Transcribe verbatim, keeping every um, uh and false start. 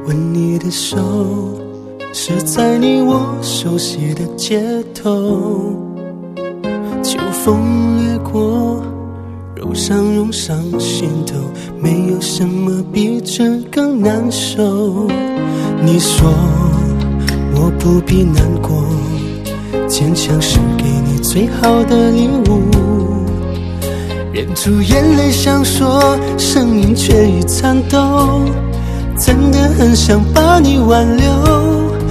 吻你的手，是在你我熟悉的街头。秋风掠过，肉上涌上心头，没有什么比这更难受。你说我不必难过，坚强是给你最好的礼物。忍住眼泪想说，声音却已颤抖，真的很想把你挽留。